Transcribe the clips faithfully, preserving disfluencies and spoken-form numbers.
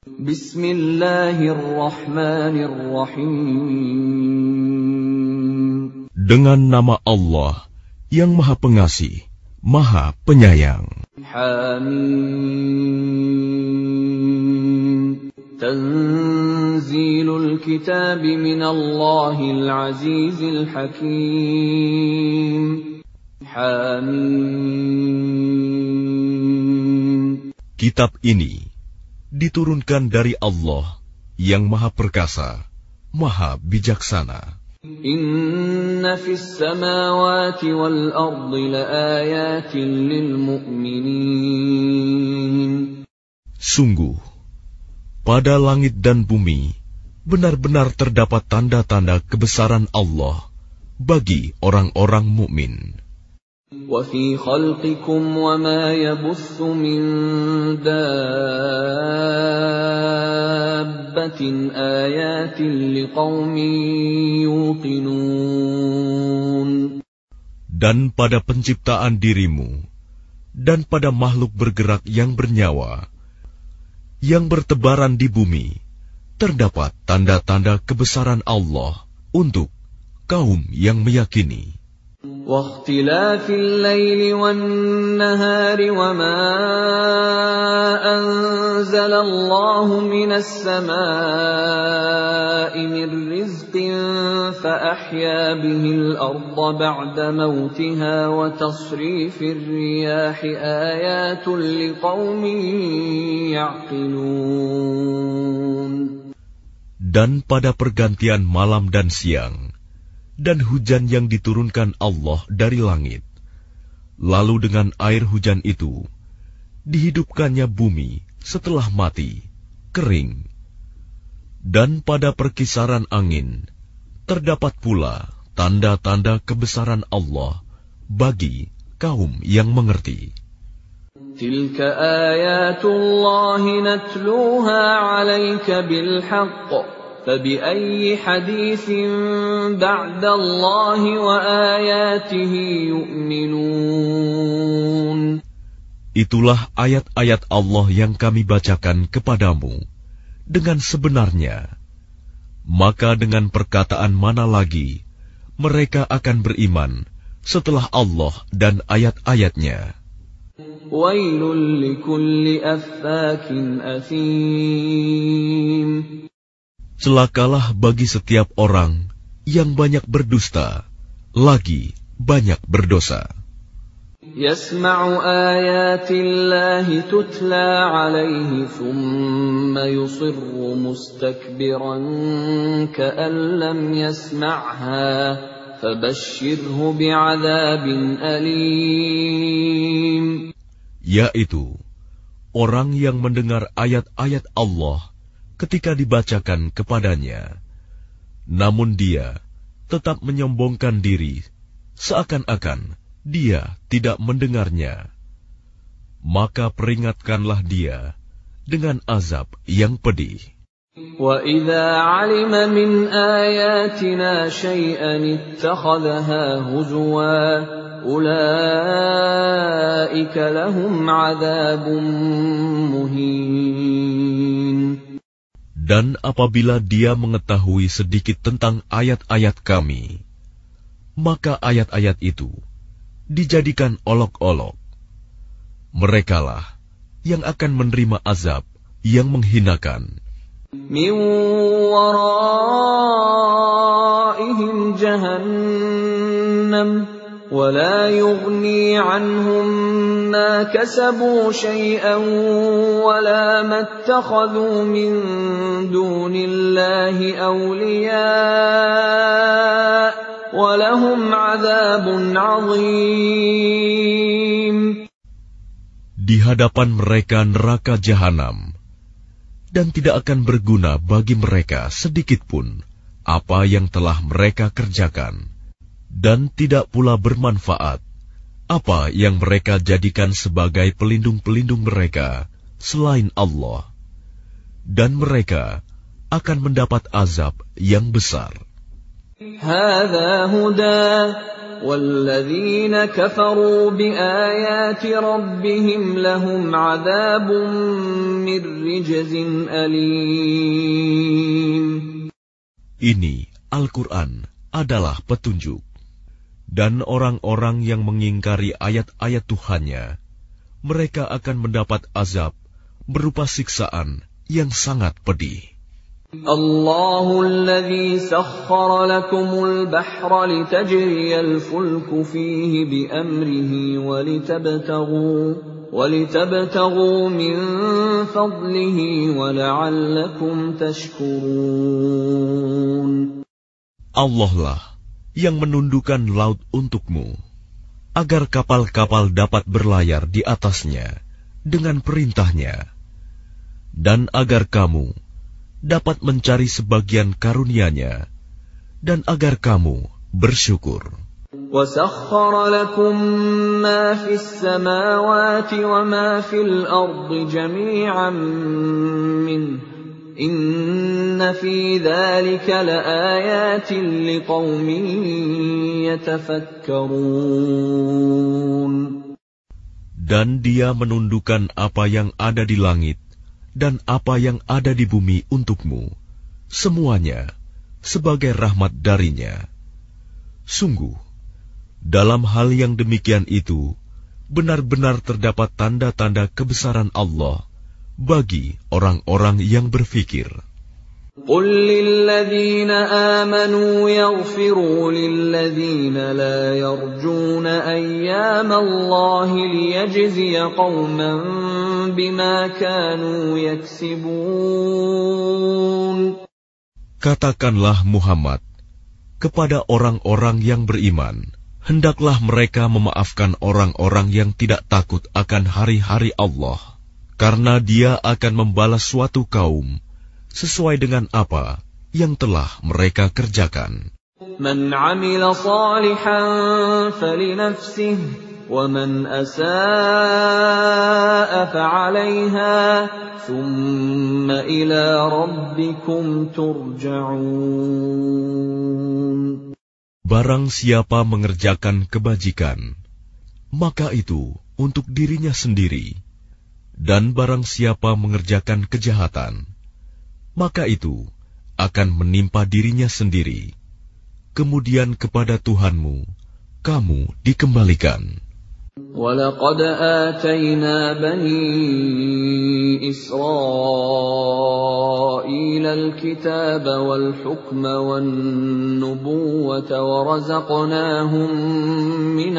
Bismillahirrahmanirrahim. Dengan nama Allah yang Maha Pengasih, Maha Penyayang. Hamim. Tanzilul kitab minallahil azizil hakim. Hamim. Kitab ini diturunkan dari Allah yang Maha Perkasa, Maha Bijaksana. Inna fis samawati wal ardi laayatin lil mu'minin. Sungguh, pada langit dan bumi benar-benar terdapat tanda-tanda kebesaran Allah bagi orang-orang mukmin. Wa fi khalqikum wa ma yabuthu min dabbatin ayatin liqaumin yuqinun. Dan pada penciptaan dirimu dan pada makhluk bergerak yang bernyawa yang bertebaran di bumi terdapat tanda-tanda kebesaran Allah untuk kaum yang meyakini. واختلاف الليل والنهار وما أنزل الله من السماء من رزق فأحيا به الأرض بعد موتها وتصريف الرياح آيات لقوم يعقلون. Dan pada pergantian malam dan siang dan hujan yang diturunkan Allah dari langit, lalu dengan air hujan itu dihidupkannya bumi setelah mati, kering. Dan pada perkisaran angin terdapat pula tanda-tanda kebesaran Allah bagi kaum yang mengerti. Tilka ayatullahi natluha 'alaika bil haqq. فَبِأَيِّ حَدِيثٍ بَعْدَ اللَّهِ وَآيَاتِهِ يُؤْمِنُونَ. Itulah ayat-ayat Allah yang kami bacakan kepadamu dengan sebenarnya. Maka dengan perkataan mana lagi mereka akan beriman setelah Allah dan ayat-ayatnya. Wailul likulli affakin athim. Celakalah bagi setiap orang yang banyak berdusta, lagi banyak berdosa. Yasma'u ayatillahi tutla 'alaihi thumma yusirru mustakbiran ka'an lam yasma'ha fabashshirhu bi'adzabin alim. Yaitu orang yang mendengar ayat-ayat Allah ketika dibacakan kepadanya, namun dia tetap menyombongkan diri, seakan-akan dia tidak mendengarnya. Maka peringatkanlah dia dengan azab yang pedih. Wa idza 'alima min ayatina syai'an ittakhadhaha huzwa ulaika lahum 'adzabun muhin. Dan apabila dia mengetahui sedikit tentang ayat-ayat kami, maka ayat-ayat itu dijadikan olok-olok. Merekalah yang akan menerima azab yang menghinakan. Min waraihim jahannam wa la yughni anhum ma kasabu syai'an wa la mattakhadhu min dunillahi awliya wa lahum 'adzabun 'adzim. Di hadapan mereka neraka jahanam, dan tidak akan berguna bagi mereka sedikitpun apa yang telah mereka kerjakan, dan tidak pula bermanfaat apa yang mereka jadikan sebagai pelindung-pelindung mereka selain Allah, dan mereka akan mendapat azab yang besar. Hadza huda walladzina kafaru biayati rabbihim lahum 'adzabun من رجز أليم. Ini Al-Quran adalah petunjuk. Dan orang-orang yang mengingkari ayat-ayat Tuhannya, mereka akan mendapat azab berupa siksaan yang sangat pedih. الله الذي سخر لكم البحر لتجري الفلك فيه بأمره ولتبتغوا ولتبتغوا من فضله ولعلكم تشكرون. Allah lah yang menundukkan laut untukmu, agar kapal-kapal dapat berlayar di atasnya dengan perintahnya, dan agar kamu dapat mencari sebagian karunia-Nya, dan agar kamu bersyukur. وَسَخَّرَ لَكُم مَّا فِي السَّمَاوَاتِ وَمَا فِي الْأَرْضِ جَمِيعًا مِّنْهُ إِنَّ فِي ذَلِكَ لَآيَاتٍ لِقَوْمٍ يَتَفَكَّرُونَ. Dan Dia menundukkan apa yang ada di langit dan apa yang ada di bumi untukmu, semuanya sebagai rahmat darinya. Sungguh, dalam hal yang demikian itu, benar-benar terdapat tanda-tanda kebesaran Allah bagi orang-orang yang berfikir. قُل لِّلَّذِينَ آمَنُوا يَغْفِرُوا لِلَّذِينَ لَا يَرْجُونَ أَيَّامَ اللَّهِ لِيَجْزِيَ قَوْمًا بِمَا كَانُوا يَكْسِبُونَ. Katakanlah Muhammad kepada orang-orang yang beriman, hendaklah mereka memaafkan orang-orang yang tidak takut akan hari-hari Allah, karena Dia akan membalas suatu kaum sesuai dengan apa yang telah mereka kerjakan. Man 'amila shalihan falinafsihi wa man asaa'a fa'alayha thumma ila rabbikum turja'un. Barang siapa mengerjakan kebajikan, maka itu untuk dirinya sendiri, dan barang siapa mengerjakan kejahatan, maka itu akan menimpa dirinya sendiri. Kemudian kepada Tuhanmu kamu dikembalikan. وَلَقَدْ آتَيْنَا بَنِي إِسْرَائِيلَ الْكِتَابَ وَالْحُكْمَ وَالنُّبُوَّةَ وَرَزَقْنَاهُم مِّنَ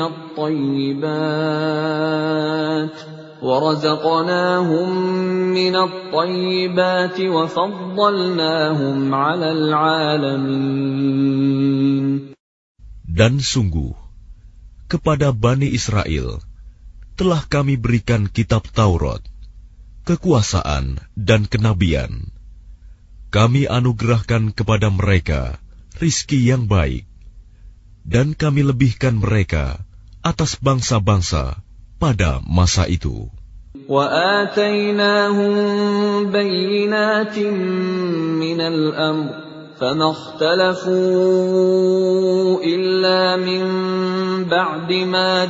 الطَّيِّبَاتِ وَرَزَقْنَاهُم مِّنَ الطَّيِّبَاتِ وَفَضَّلْنَاهُمْ عَلَى الْعَالَمِينَ. Dan sungguh, kepada Bani Israel telah kami berikan kitab Taurat, kekuasaan dan kenabian. Kami anugerahkan kepada mereka rizki yang baik, dan kami lebihkan mereka atas bangsa-bangsa pada masa itu. وَآتَيْنَاهُمْ بَيِّنَاتٍ مِّنَ الْأَمْرِ فَمَا اخْتَلَفُوا إِلَّا مِن بَعْدِ مَا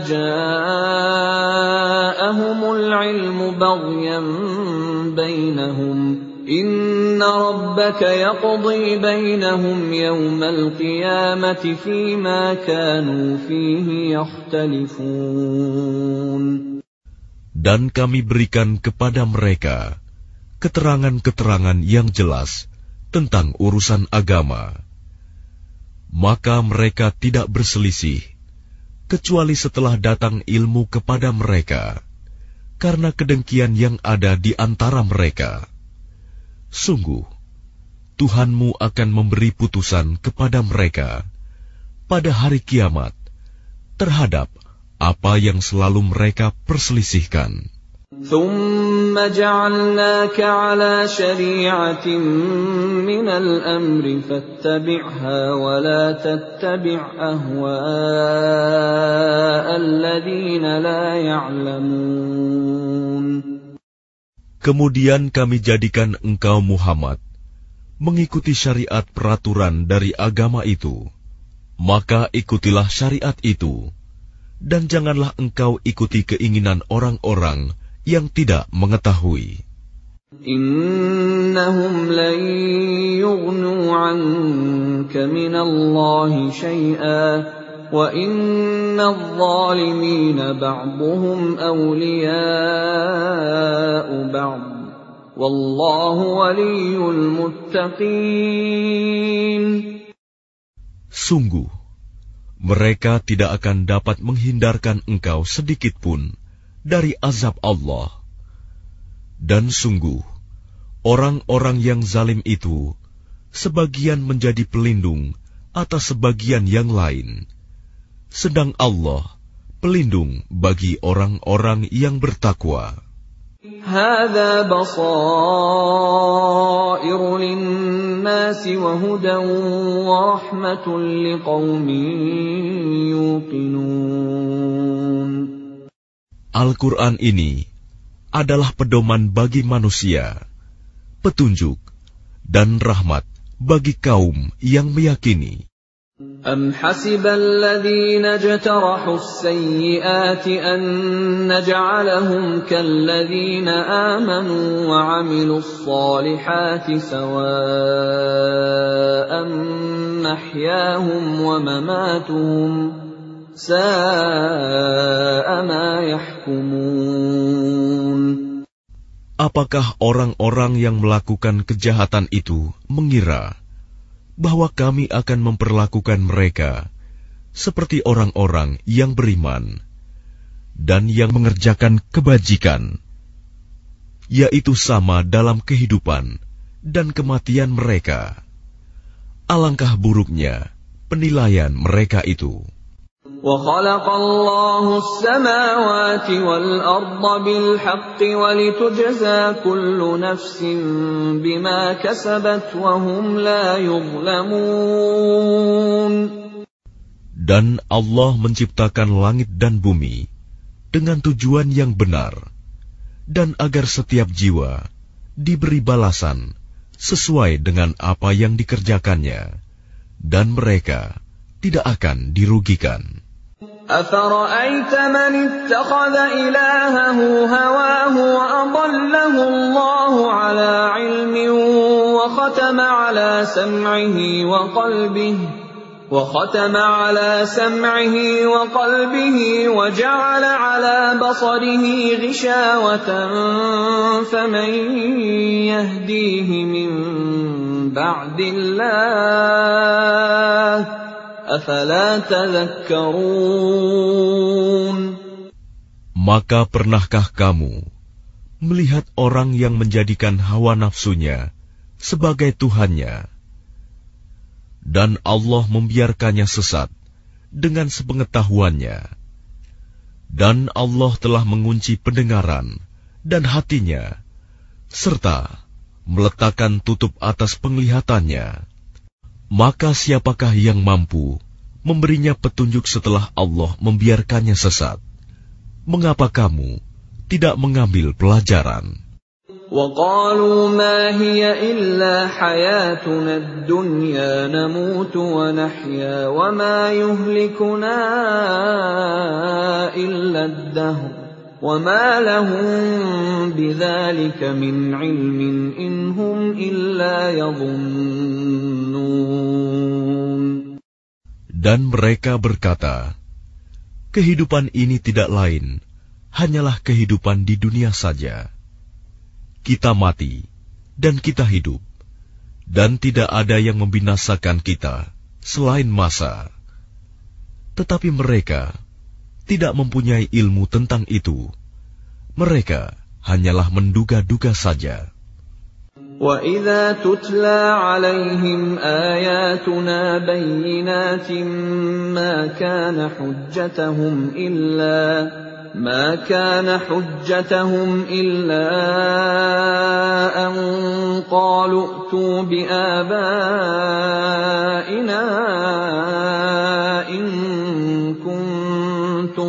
جَاءَهُمُ الْعِلْمُ بَغْيًا بَيْنَهُمْ إِنَّ رَبَّكَ يَقْضِي بَيْنَهُمْ يَوْمَ الْقِيَامَةِ فِيمَا كَانُوا فِيهِ يَخْتَلِفُونَ. Dan kami berikan kepada mereka keterangan-keterangan yang jelas tentang urusan agama. Maka mereka tidak berselisih, kecuali setelah datang ilmu kepada mereka, karena kedengkian yang ada di antara mereka. Sungguh, Tuhanmu akan memberi putusan kepada mereka pada hari kiamat terhadap apa yang selalu mereka perselisihkan. ثُمَّ جَعَلْنَاكَ عَلَى شَرِيعَةٍ مِّنَ الْأَمْرِ فَاتَّبِعْهَا وَلَا تَتَّبِعْ أَهْوَاءَ الَّذِينَ لَا يَعْلَمُونَ. Kemudian kami jadikan engkau Muhammad mengikuti syariat peraturan dari agama itu, maka ikutilah syariat itu, dan janganlah engkau ikuti keinginan orang-orang yang tidak mengetahui. Innahum lan yughnu 'anka minallahi syai'an wa innadh dhalimina ba'dhuhum awliya'u ba'd wallahu waliyyul muttaqin. Sungguh, mereka tidak akan dapat menghindarkan engkau sedikit pun dari azab Allah. Dan sungguh, orang-orang yang zalim itu sebagian menjadi pelindung atas sebagian yang lain, sedang Allah pelindung bagi orang-orang yang bertakwa. Hadza basairu lin-nasi wa hudan wa rahmatun liqaumin yuqinun. Al-Quran ini adalah pedoman bagi manusia, petunjuk dan rahmat bagi kaum yang meyakini. Am hasibal ladzina jtarahu as-sayyi'ati an naj'alahum kalladzina amanu wa 'amilus salihati sawa'an mahyahum wa mamatuhum sa'a ma yahkumun. Apakah orang-orang yang melakukan kejahatan itu mengira bahwa kami akan memperlakukan mereka seperti orang-orang yang beriman dan yang mengerjakan kebajikan, yaitu sama dalam kehidupan dan kematian mereka? Alangkah buruknya penilaian mereka itu. وَخَلَقَ اللَّهُ السَّمَاوَاتِ وَالْأَرْضَ بِالْحَقِّ وَلِتُجْزَى كُلُّ نَفْسٍ بِمَا كَسَبَتْ وَهُمْ لَا يُظْلَمُونَ. Dan Allah menciptakan langit dan bumi dengan tujuan yang benar, dan agar setiap jiwa diberi balasan sesuai dengan apa yang dikerjakannya, dan mereka tidak akan dirugikan. أَفَرَأَيْتَ مَنِ اتَّخَذَ إِلَٰهَهُ هَوَاهُ وَأَضَلَّهُ اللَّهُ عَلَىٰ عِلْمٍ وَخَتَمَ عَلَىٰ سَمْعِهِ وَقَلْبِهِ وَخَتَمَ عَلَىٰ سَمْعِهِ وَقَلْبِهِ وَجَعَلَ عَلَىٰ بَصَرِهِ غِشَاوَةً فَمَن يَهْدِيهِ مِن بَعْدِ اللَّهِ أَفَلَا تَذَكَّرُونَ. Maka pernahkah kamu melihat orang yang menjadikan hawa nafsunya sebagai Tuhannya, dan Allah membiarkannya sesat dengan sepengetahuannya, dan Allah telah mengunci pendengaran dan hatinya, serta meletakkan tutup atas penglihatannya? Maka siapakah yang mampu memberinya petunjuk setelah Allah membiarkannya sesat? Mengapa kamu tidak mengambil pelajaran? وَقَالُوا مَا هِيَ إِلَّا حَيَاتُنَا الدُّنْيَا نَمُوتُ وَنَحْيَا وَمَا يُهْلِكُنَا إِلَّا الدَّهْرُ وَمَا لَهُم بِذَلِكَ مِنْ عِلْمٍ إِنْ هُمْ إِلَّا يَظُنُّونَ. Dan mereka berkata, kehidupan ini tidak lain, hanyalah kehidupan di dunia saja. Kita mati, dan kita hidup, dan tidak ada yang membinasakan kita selain masa. Tetapi mereka tidak mempunyai ilmu tentang itu. Mereka hanyalah menduga-duga saja. وَإِذَا تُتْلَى عَلَيْهِمْ آيَاتُنَا بَيِّنَاتٍ مَا كَانَ حُجَّتَهُمْ إِلَّا مَا كَانَ حُجَّتَهُمْ إِلَّا أَن قَالُوا ائْتُوا بِآبَائِنَا إِن كُنتُمْ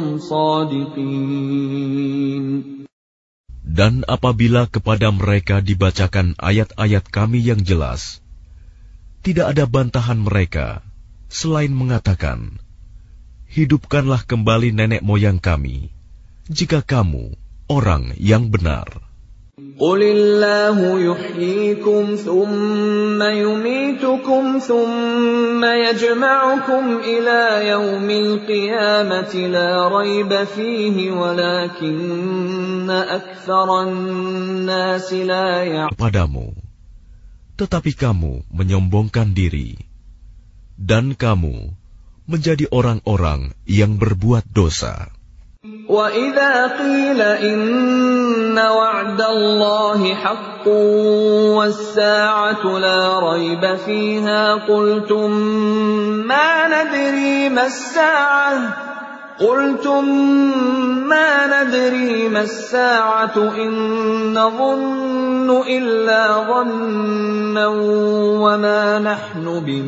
صَادِقِينَ. Dan apabila kepada mereka dibacakan ayat-ayat kami yang jelas, tidak ada bantahan mereka selain mengatakan, hidupkanlah kembali nenek moyang kami, jika kamu orang yang benar. قُلِ اللَّهُ يُحْيِيكُمْ ثُمَّ يُمِيتُكُمْ ثُمَّ يَجْمَعُكُمْ إِلَى يَوْمِ الْقِيَامَةِ لَا رَيْبَ فِيهِ وَلَكِنَّ أَكْثَرَ النَّاسِ لَا يَعْلَمُونَ. Padamu, tetapi kamu menyombongkan diri, dan kamu menjadi orang-orang yang berbuat dosa. وَإِذَا قِيلَ إِنَّ وَعْدَ اللَّهِ حَقٌّ وَالسَّاعَةُ لَا رَيْبَ فِيهَا قُلْتُم مَّا نَدْرِي مَا السَّاعَةُ قُلْتُم مَّا نَدْرِي مَا السَّاعَةُ إِن نَّظُنُّ إِلَّا ظَنًّا وَمَا نَحْنُ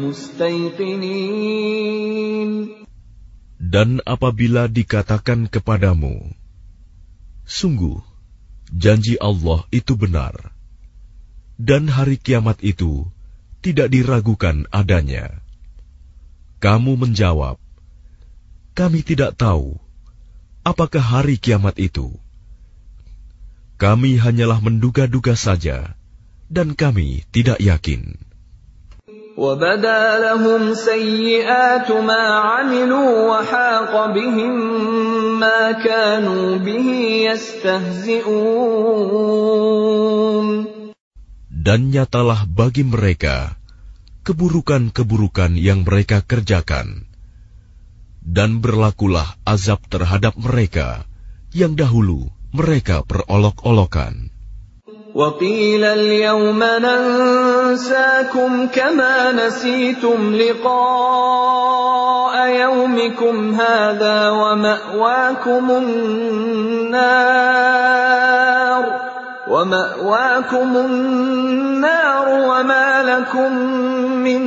بِمُسْتَيْقِنِينَ. Dan apabila dikatakan kepadamu, sungguh, janji Allah itu benar, dan hari kiamat itu tidak diragukan adanya. Kamu menjawab, kami tidak tahu apakah hari kiamat itu. Kami hanyalah menduga-duga saja, dan kami tidak yakin. وَبَدَا لَهُمْ سَيِّئَاتُ مَا عَمِلُوا وَحَاقَ بِهِم مَّا كَانُوا بِهِ يَسْتَهْزِئُونَ. Dan nyatalah bagi mereka keburukan-keburukan yang mereka kerjakan, dan berlakulah azab terhadap mereka yang dahulu mereka perolok-olokan. وَقِيلَ الْيَوْمَ نَنسَاكُمْ كَمَا نَسِيتُمْ لِقَاءَ يَوْمِكُمْ هَٰذَا وَمَأْوَاكُمُ النَّارُ وَمَأْوَاكُمُ النَّارُ وَمَا لَكُم مِّن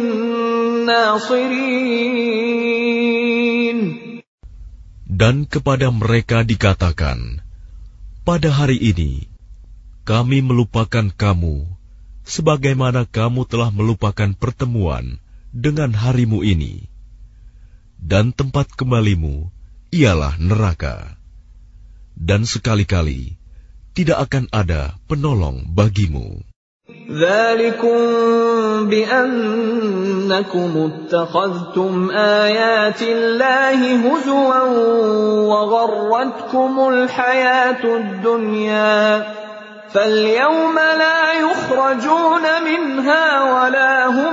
نَّاصِرِينَ. Dan kepada mereka dikatakan, pada hari ini kami melupakan kamu, sebagaimana kamu telah melupakan pertemuan dengan harimu ini. Dan tempat kembalimu ialah neraka. Dan sekali-kali tidak akan ada penolong bagimu. ذَلِكُمْ بِأَنَّكُمُ اتَّخَذْتُمْ آيَاتِ اللَّهِ هُزُوًا وَغَرَّتْكُمُ الْحَيَاةُ الدُّنْيَا فَالْيَوْمَ لَا يُخْرَجُونَ مِنْهَا وَلَا هُمْ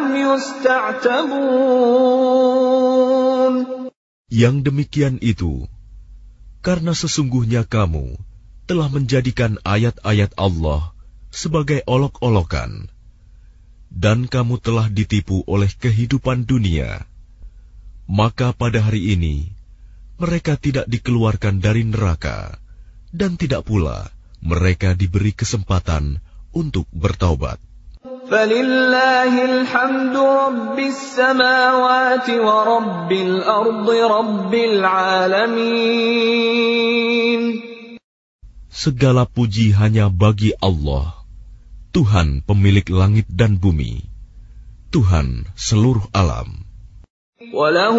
يُسْتَعْتَبُونَ. Yang demikian itu, karena sesungguhnya kamu telah menjadikan ayat-ayat Allah sebagai olok-olokan, dan kamu telah ditipu oleh kehidupan dunia, maka pada hari ini mereka tidak dikeluarkan dari neraka, dan tidak pula mereka diberi kesempatan untuk bertaubat. فَلِلَّهِ الْحَمْدُ رَبِّ السَّمَاوَاتِ وَرَبِّ الْأَرْضِ رَبِّ الْعَالَمِينَ. Segala puji hanya bagi Allah, Tuhan pemilik langit dan bumi, Tuhan seluruh alam. وَلَهُ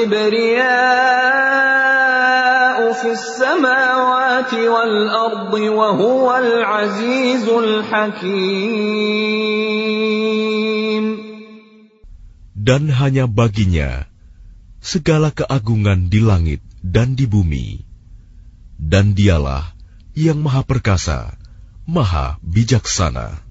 الْكِبْرِيَاءُ فِي السَّمَاوَاتِ وَالْأَرْضِ وَهُوَ الْعَزِيزُ الْحَكِيمُ. Dan hanya baginya segala keagungan di langit dan di bumi, dan dialah yang maha perkasa, maha bijaksana.